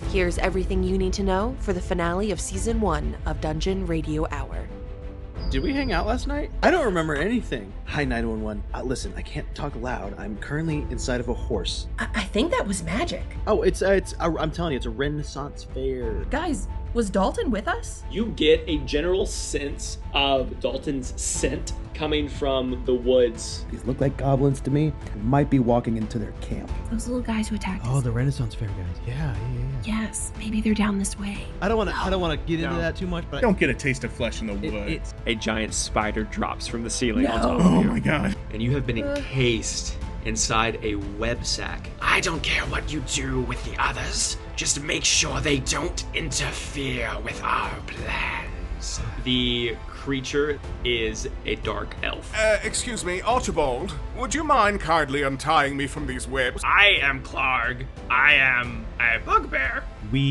Here's everything you need to know for the finale of Season 1 of Dungeon Radio Hour. Did we hang out last night? I don't remember anything. Hi, 911. Listen, I can't talk loud. I'm currently inside of a horse. I think that was magic. Oh, I'm telling you, it's a Renaissance fair. Guys, was Dalton with us? You get a general sense of Dalton's scent coming from the woods. These look like goblins to me. Might be walking into their camp. Those little guys who attacked us. Oh, the Renaissance fair guys. Yeah. Yes, maybe they're down this way. I don't want to get into that too much, but Don't get a taste of flesh in the woods. A giant spider drops from the ceiling on top Oh of you. my god. And you have been encased inside a web sack. I don't care what you do with the others. Just make sure they don't interfere with our plans. The creature is a dark elf. Excuse me, Archibald. Would you mind kindly untying me from these webs? I am Clark. I am a bugbear.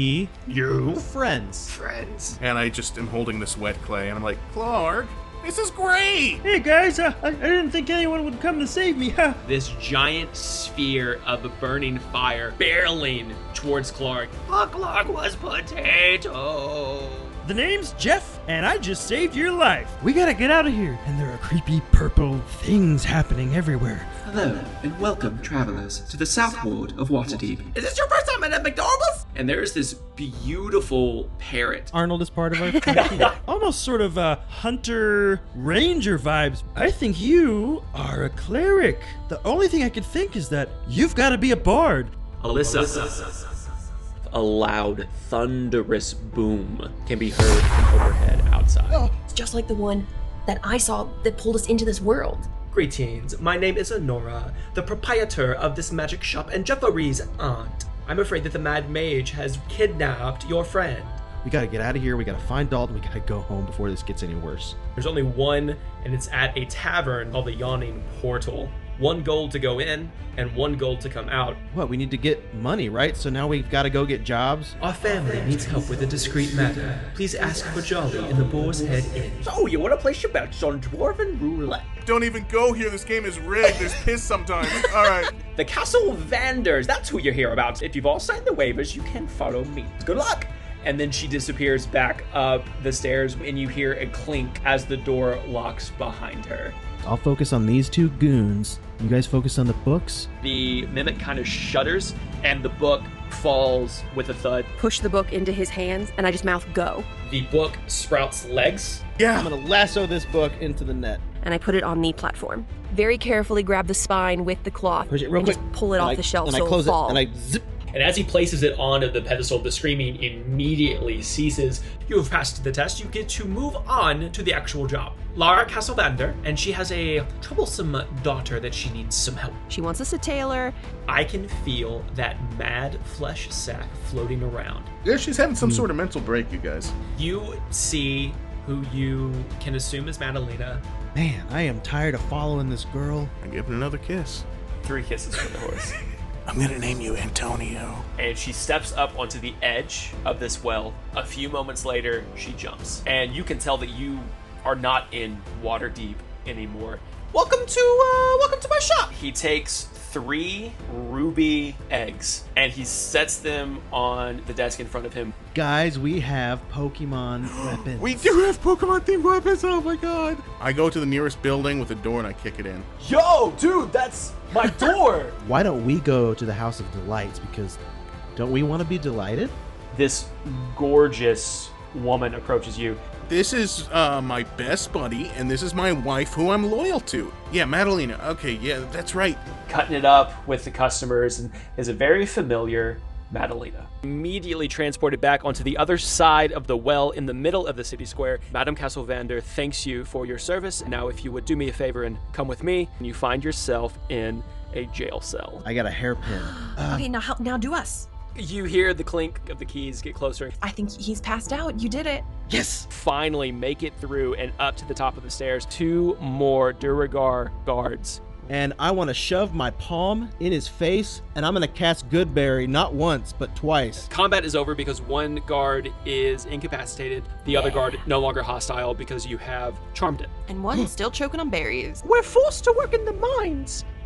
You? friends. And I just am holding this wet clay, and I'm like, Clark, this is great! Hey guys, I didn't think anyone would come to save me. This giant sphere of burning fire barreling towards Clark. Clark was potato. The name's Jeff, and I just saved your life. We gotta get out of here. And there are creepy purple things happening everywhere. Hello, and welcome, travelers, to the South Ward of Waterdeep. Is this your first time at McDonald's? And there's this beautiful parrot. Arnold is part of our team. Almost sort of hunter ranger vibes. I think you are a cleric. The only thing I could think is that you've got to be a bard. Alyssa. A loud, thunderous boom can be heard from overhead outside. It's just like the one that I saw that pulled us into this world. Greetings, my name is Honora, the proprietor of this magic shop and Jeffrey's aunt. I'm afraid that the Mad Mage has kidnapped your friend. We gotta get out of here. We gotta find Dalton. We gotta go home before this gets any worse. There's only one, and it's at a tavern called the Yawning Portal. 1 gold to go in, and 1 gold to come out. What, we need to get money, right? So now we've gotta go get jobs? Our family needs help with a discreet matter. Please ask for Jolly in the Boar's Head Inn. So, you want to place your bets on Dwarven Roulette? Don't even go here, this game is rigged, there's piss sometimes. Alright. The Castle Vanders, that's who you hear about. If you've all signed the waivers, you can follow me. Good luck! And then she disappears back up the stairs, and you hear a clink as the door locks behind her. I'll focus on these 2 goons. You guys focus on the books? The mimic kind of shudders, and the book falls with a thud. Push the book into his hands, and I just mouth go. The book sprouts legs. Yeah. I'm gonna lasso this book into the net. And I put it on the platform. Very carefully grab the spine with the cloth. Push it real and quick. just pull it off the shelf and so I close it'll fall. it, and I zip. And as he places it onto the pedestal, the screaming immediately ceases. You have passed the test. You get to move on to the actual job. Lara Castlemander, and she has a troublesome daughter that she needs some help. She wants us to tailor. I can feel that mad flesh sack floating around. Yeah, she's having some sort of mental break, you guys. You see who you can assume is Madalena. Man, I am tired of following this girl. I give it another kiss. 3 kisses for the horse. I'm gonna name you Antonio. And she steps up onto the edge of this well. A few moments later, she jumps. And you can tell that you are not in Waterdeep anymore. Welcome to my shop. He takes 3 ruby eggs and he sets them on the desk in front of him. Guys, we have Pokemon weapons. We do have Pokemon themed weapons, oh my god. I go to the nearest building with a door and I kick it in. Yo, dude, that's my door. Why don't we go to the House of Delights? Because don't we want to be delighted? This gorgeous woman approaches you. This is my best buddy, and this is my wife who I'm loyal to. Yeah, Madalena. Okay, yeah, that's right. Cutting it up with the customers and is a very familiar Madalena. Immediately transported back onto the other side of the well in the middle of the city square. Madame Castlemander thanks you for your service. Now, if you would do me a favor and come with me, and you find yourself in a jail cell. I got a hairpin. Okay, now do us. You hear the clink of the keys get closer. I think he's passed out. You did it. Yes! Finally make it through and up to the top of the stairs. 2 more Duragar guards. And I want to shove my palm in his face, and I'm going to cast Goodberry not once, but twice. Combat is over because 1 guard is incapacitated. The other guard no longer hostile because you have charmed it. And 1 is still choking on berries. We're forced to work in the mines.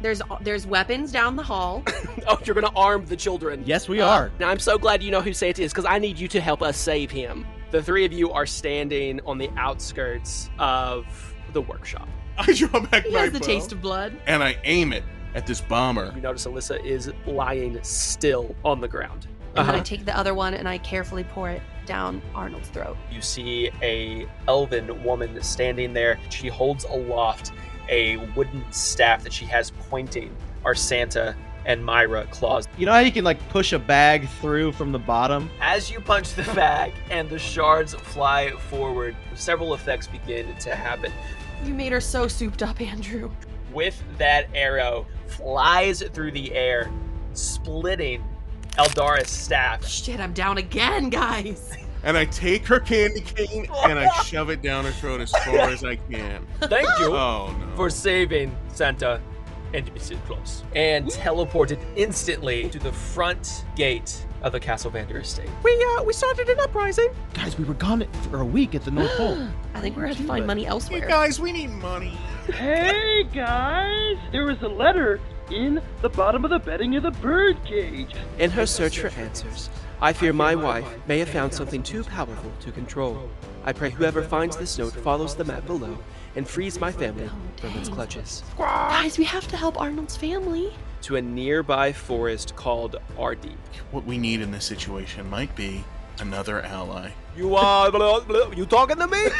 There's weapons down the hall. Oh, you're gonna arm the children. Yes, we are. Now, I'm so glad you know who Santa is, because I need you to help us save him. The three of you are standing on the outskirts of the workshop. I draw back He my has the bow, taste of blood. and I aim it at this bomber. You notice Alyssa is lying still on the ground. And then I take the other one and I carefully pour it down Arnold's throat. You see a elven woman standing there. She holds aloft a wooden staff that she has pointing are Santa and Myra claws. You know how you can like push a bag through from the bottom? As you punch the bag and the shards fly forward, several effects begin to happen. You made her so souped up, Andrew. With that arrow, flies through the air, splitting Eldara's staff. Shit, I'm down again, guys. And I take her candy cane and I shove it down her throat as far as I can. Thank you Oh no. for saving Santa and Mrs. Claus. And teleported instantly to the front gate of the Castle Vander estate. We started an uprising. Guys, we were gone for a week at the North Pole. I think we're gonna have to find money Hey elsewhere. guys, we need money. Hey guys, there was a letter in the bottom of the bedding of the bird cage. In her search for answers, I fear my wife may have found something too powerful to control. I pray whoever finds this note follows the map below and frees my family from its clutches. Guys, we have to help Arnold's family. To a nearby forest called Ardeep. What we need in this situation might be another ally. You you talking to me?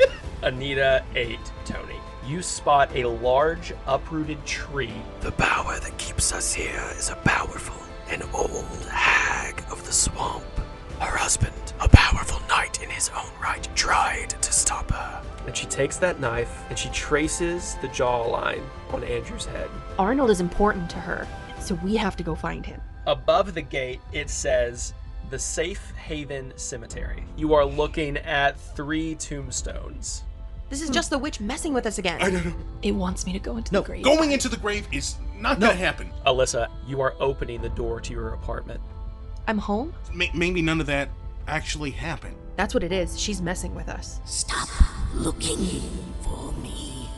Anita 8, Tony. You spot a large uprooted tree. The power that keeps us here is a powerful and old hag of the swamp. Her husband, a powerful knight in his own right, tried to stop her. And she takes that knife and she traces the jawline on Andrew's head. Arnold is important to her, so we have to go find him. Above the gate, it says the Safe Haven Cemetery. You are looking at 3 tombstones. This is just the witch messing with us again. I don't know. It wants me to go into the grave. Going into the grave is not gonna happen. Alyssa, you are opening the door to your apartment. I'm home? Maybe none of that actually happened. That's what it is. She's messing with us. Stop looking for me.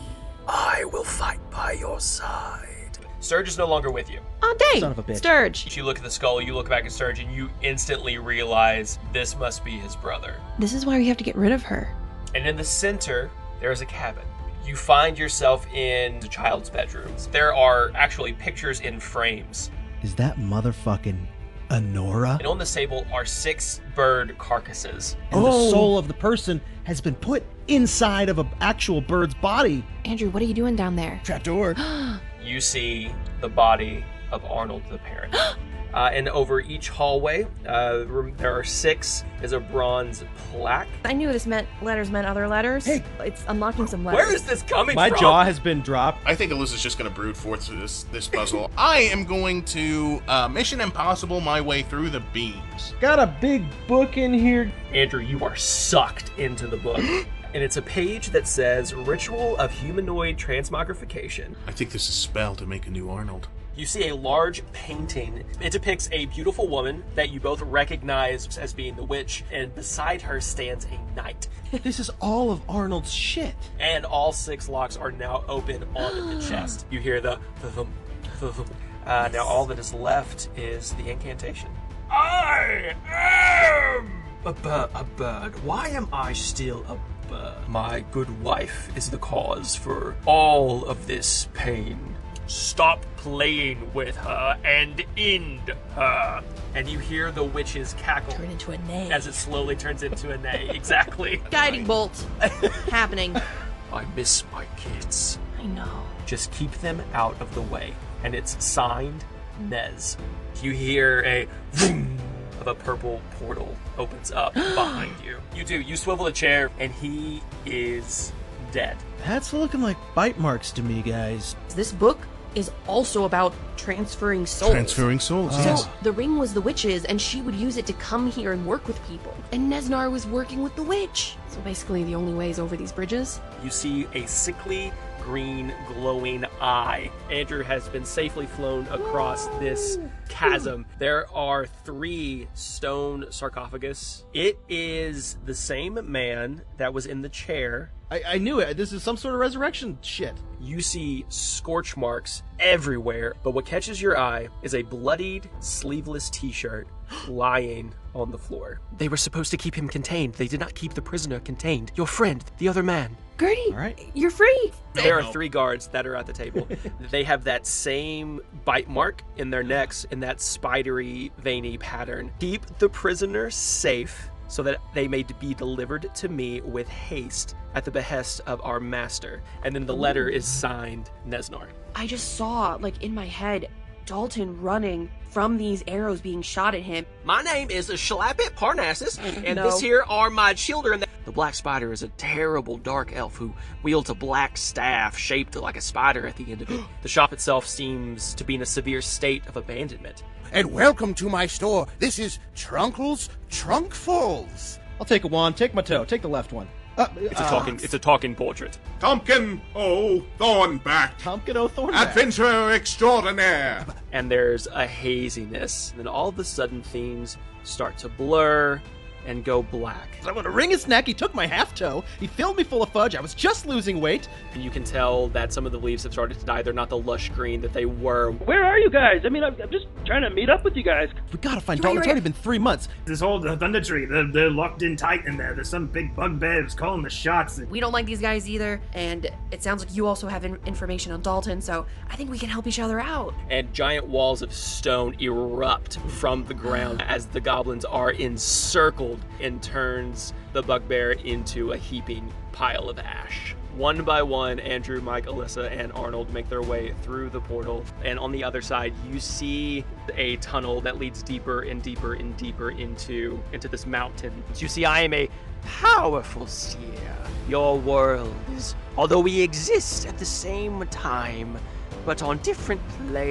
I will fight by your side. Sturge is no longer with you. Oh, dang. Son of a bitch. Sturge. You look at the skull, you look back at Sturge, and you instantly realize this must be his brother. This is why we have to get rid of her. And in the center, there is a cabin. You find yourself in the child's bedrooms. There are actually pictures in frames. Is that motherfucking Honora? And on this table are 6 bird carcasses. And the soul of the person has been put inside of an actual bird's body. Andrew, what are you doing down there? Trapdoor. You see the body of Arnold the parent. And over each hallway, there are 6 is a bronze plaque. I knew this letters meant other letters. Hey. It's unlocking some letters. Where is this coming My from? jaw has been dropped. I think Alyssa's just gonna brood forth through this puzzle. I am going to Mission Impossible my way through the beams. Got a big book in here. Andrew, you are sucked into the book. And it's a page that says Ritual of Humanoid Transmogrification. I think this is a spell to make a new Arnold. You see a large painting. It depicts a beautiful woman that you both recognize as being the witch, and beside her stands a knight. This is all of Arnold's shit. And all 6 locks are now open on the chest. You hear the now all that is left is the incantation. I am a bird. Why am I still a bird? My good wife is the cause for all of this pain. Stop playing with her and end her. And you hear the witch's cackle. Turn into a neigh. As it slowly turns into a neigh. Exactly. Guiding bolt. Happening. I miss my kids. I know. Just keep them out of the way. And it's signed Nez. You hear a vroom of a purple portal opens up behind you. You do. You swivel a chair, and he is dead. That's looking like bite marks to me, guys. This book is also about transferring souls. Transferring souls, So yes. the ring was the witch's, and she would use it to come here and work with people. And Nesnar was working with the witch. So basically, the only way is over these bridges. You see a sickly green glowing eye. Andrew has been safely flown across this chasm. There are 3 stone sarcophagus. It is the same man that was in the chair. I knew it. This is some sort of resurrection shit. You see scorch marks everywhere, but what catches your eye is a bloodied, sleeveless t-shirt lying on the floor. They were supposed to keep him contained. They did not keep the prisoner contained. Your friend, the other man. Gertie, All right. you're free. There are 3 guards that are at the table. They have that same bite mark in their necks in that spidery, veiny pattern. Keep the prisoner safe so that they may be delivered to me with haste at the behest of our master. And then the letter is signed Nesnar. I just saw, like, in my head, Dalton running from these arrows being shot at him. My name is Shalapit Parnassus, and No. this here are my children. The Black Spider is a terrible dark elf who wields a black staff shaped like a spider at the end of it. The shop itself seems to be in a severe state of abandonment. And welcome to my store. This is Trunkle's Trunkfuls. I'll take a wand. Take my toe. Take the left one. It's a talking portrait. Tompkin O. Thornback. Tompkin O. Thornback. Adventurer extraordinaire. And there's a haziness. And then all of a sudden things start to blur and go black. I want to wring his neck. He took my half toe. He filled me full of fudge. I was just losing weight. And you can tell that some of the leaves have started to die. They're not the lush green that they were. Where are you guys? I mean, I'm just trying to meet up with you guys. We gotta find Dalton. It's already been 3 months. This whole thunder tree, they're locked in tight in there. There's some big bugbear who's calling the shots. We don't like these guys either, and it sounds like you also have information on Dalton, so I think we can help each other out. And giant walls of stone erupt from the ground as the goblins are encircled and turns the bugbear into a heaping pile of ash. One by one, Andrew, Mike, Alyssa, and Arnold make their way through the portal. And on the other side, you see a tunnel that leads deeper and deeper and deeper into this mountain. You see, I am a powerful seer. Your world is, although we exist at the same time, but on different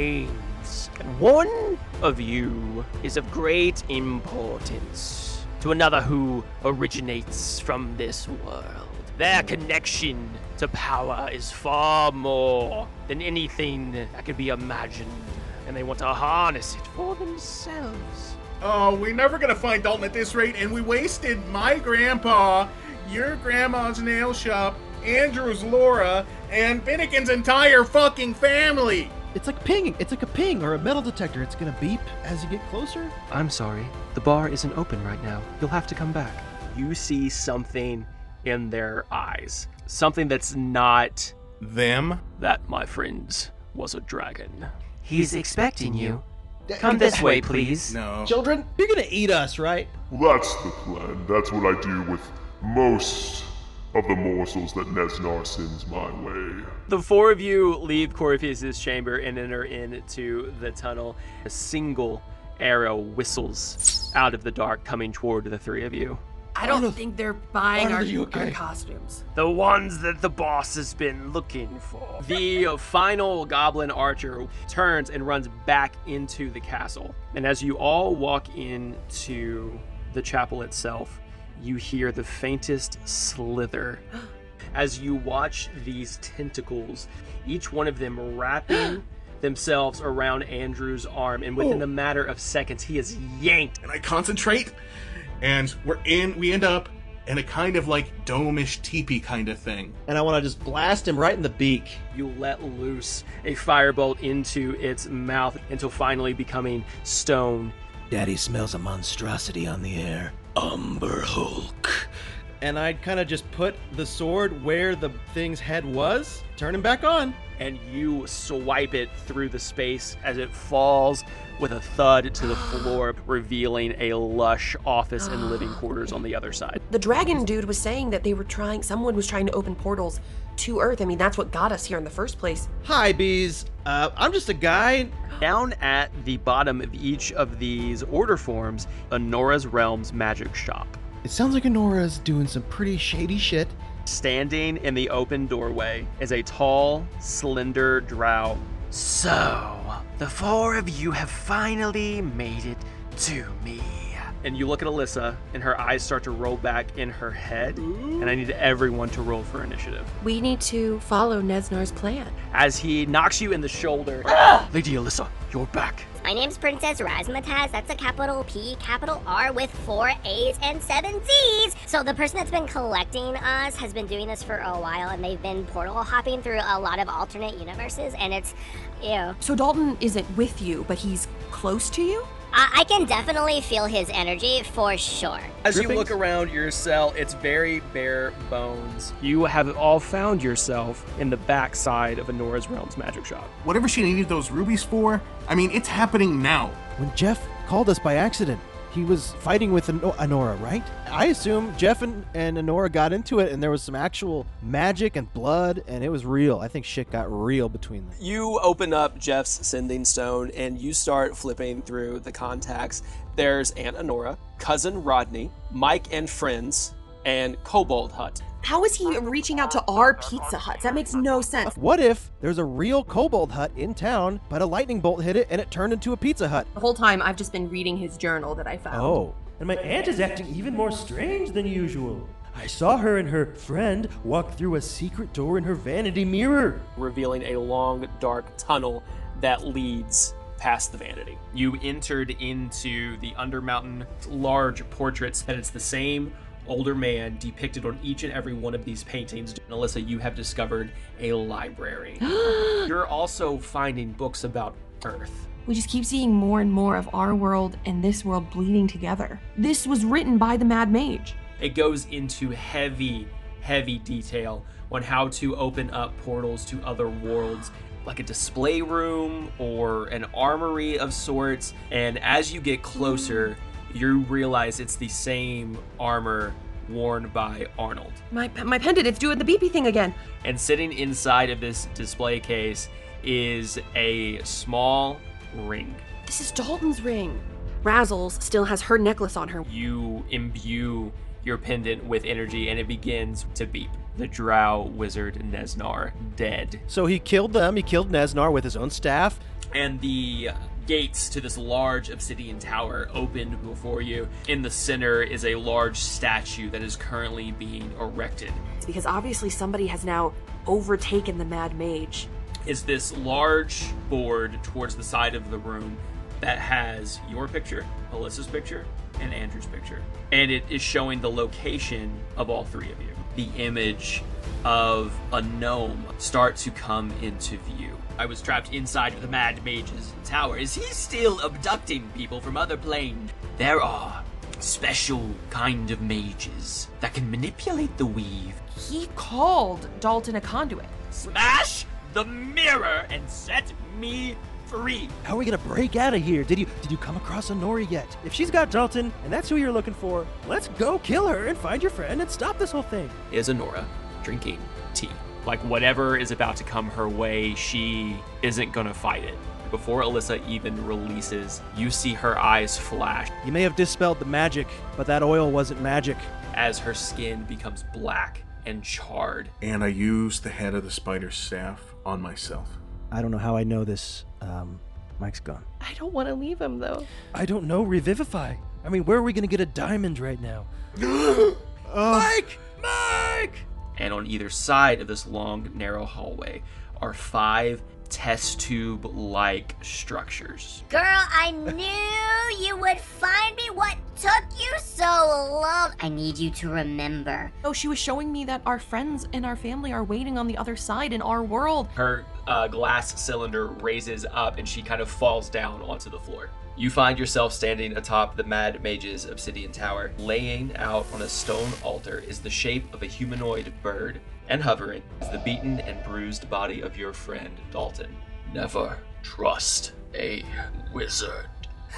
planes. And one of you is of great importance to another who originates from this world. Their connection to power is far more than anything that could be imagined, and they want to harness it for themselves. Oh, we're never gonna find Dalton at this rate, and we wasted my grandpa, your grandma's nail shop, Andrew's Laura, and Finnegan's entire fucking family. It's like pinging. It's like a ping or a metal detector. It's gonna beep as you get closer. I'm sorry. The bar isn't open right now. You'll have to come back. You see something in their eyes. Something that's not them. That, my friends, was a dragon. He's expecting you. Come this way, please. No. Children, you're gonna eat us, right? Well, that's the plan. That's what I do with most of the morsels that Nesnar sends my way. The 4 of you leave Corypheus' chamber and enter into the tunnel. A single arrow whistles out of the dark, coming toward the 3 of you. I don't think they're buying our okay? costumes. The ones that the boss has been looking for. The final goblin archer turns and runs back into the castle. And as you all walk into the chapel itself, you hear the faintest slither as you watch these tentacles, each one of them wrapping themselves around Andrew's arm, and within a matter of seconds, he is yanked. And I concentrate, and we end up in a kind of like dome-ish teepee kind of thing. And I want to just blast him right in the beak. You let loose a firebolt into its mouth until finally becoming stone. Daddy smells a monstrosity on the air. Umber Hulk. And I'd kind of just put the sword where the thing's head was, turn him back on. And you swipe it through the space as it falls with a thud to the floor, revealing a lush office and living quarters on the other side. The dragon dude was saying that someone was trying to open portals to Earth. I mean, that's what got us here in the first place. Hi, bees. I'm just a guy. Down at the bottom of each of these order forms, Anora's Realms magic shop. It sounds like Anora's doing some pretty shady shit. Standing in the open doorway is a tall, slender drow. So, the 4 of you have finally made it to me. and you look at Alyssa, and her eyes start to roll back in her head, and I need everyone to roll for initiative. We need to follow Nesnar's plan. As he knocks you in the shoulder, Lady Alyssa, you're back. My name's Princess Razmataz. That's a capital P, capital R with 4 A's and 7 Z's. So the person that's been collecting us has been doing this for a while, and they've been portal hopping through a lot of alternate universes, and it's, ew. So Dalton isn't with you, but he's close to you? I can definitely feel his energy for sure. As you look around your cell, it's very bare bones. You have all found yourself in the backside of Anora's Realms magic shop. Whatever she needed those rubies for, I mean, it's happening now. When Jeff called us by accident, he was fighting with Anora, right? I assume Jeff and Anora got into it, and there was some actual magic and blood, and it was real. I think shit got real between them. You open up Jeff's sending stone, and you start flipping through the contacts. There's Aunt Anora, Cousin Rodney, Mike and friends, and Kobold Hut. How is he reaching out to our Pizza Huts? That makes no sense. What if there's a real Kobold Hut in town, but a lightning bolt hit it and it turned into a Pizza Hut? The whole time I've just been reading his journal that I found. Oh. And my aunt is acting even more strange than usual. I saw her and her friend walk through a secret door in her vanity mirror, revealing a long, dark tunnel that leads past the vanity. You entered into the Undermountain large portraits, and it's the same older man depicted on each and every one of these paintings. And Alyssa, you have discovered a library. You're also finding books about Earth. We just keep seeing more and more of our world and this world bleeding together. This was written by the Mad Mage. It goes into heavy detail on how to open up portals to other worlds, like a display room or an armory of sorts. And as you get closer, you realize it's the same armor worn by Arnold. My pendant, it's doing the beepy thing again. And sitting inside of this display case is a small ring. This is Dalton's ring. Razzles still has her necklace on her. You imbue your pendant with energy and it begins to beep. The drow wizard Nesnar dead. So he killed them, he killed Nesnar with his own staff. And the gates to this large obsidian tower opened before you. In the center is a large statue that is currently being erected. It's because obviously somebody has now overtaken the Mad Mage. Is this large board towards the side of the room that has your picture, Alyssa's picture, and Andrew's picture. And it is showing the location of all three of you. The image of a gnome start to come into view. I was trapped inside of the Mad Mage's tower. Is he still abducting people from other planes? There are special kind of mages that can manipulate the weave. He called Dalton a conduit. Smash the mirror and set me free. How are we gonna break out of here? Did you come across Anora yet? If she's got Dalton, and that's who you're looking for, let's go kill her and find your friend and stop this whole thing. Is Anora drinking tea? Like whatever is about to come her way, she isn't gonna fight it. Before Alyssa even releases, you see her eyes flash. You may have dispelled the magic, but that oil wasn't magic. As her skin becomes black and charred. And I used the head of the spider's staff on myself. I don't know how I know this. Mike's gone. I don't want to leave him, though. I don't know, Revivify. I mean, where are we going to get a diamond right now? Mike! And on either side of this long, narrow hallway are 5 test tube-like structures. Girl, I knew you would find me. What took you so long? I need you to remember. Oh, she was showing me that our friends and our family are waiting on the other side in our world. Her glass cylinder raises up and she kind of falls down onto the floor. You find yourself standing atop the Mad Mage's obsidian tower. Laying out on a stone altar is the shape of a humanoid bird, and hovering is the beaten and bruised body of your friend, Dalton. Never trust a wizard.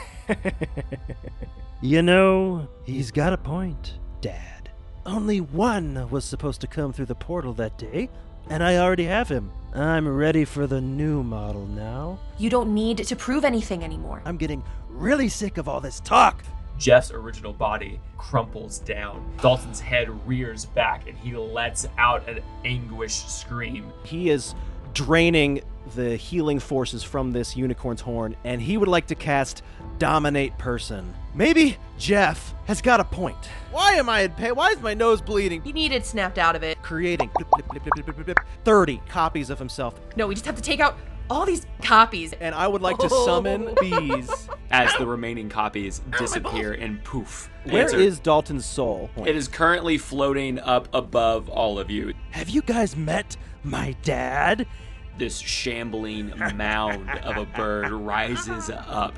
You know, he's got a point, Dad. Only one was supposed to come through the portal that day, and I already have him. I'm ready for the new model now. You don't need to prove anything anymore. I'm getting really sick of all this talk. Jeff's original body crumples down. Dalton's head rears back and he lets out an anguished scream. He is draining the healing forces from this unicorn's horn, and he would like to cast Dominate Person. Maybe Jeff has got a point. Why am I in pain? Why is my nose bleeding? He needed snapped out of it. Creating 30 copies of himself. No, we just have to take out all these copies. And I would like to summon bees. As the remaining copies disappear and poof. Where is Dalton's soul? It is currently floating up above all of you. Have you guys met my dad? This shambling mound of a bird rises up.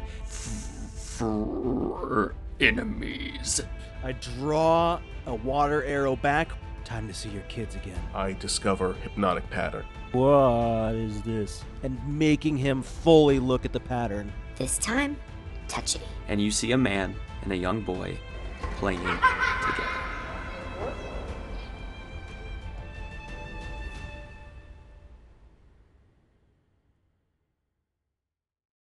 For enemies. I draw a water arrow back. Time to see your kids again. I discover hypnotic pattern. What is this? And making him fully look at the pattern. This time, touchy. And you see a man and a young boy playing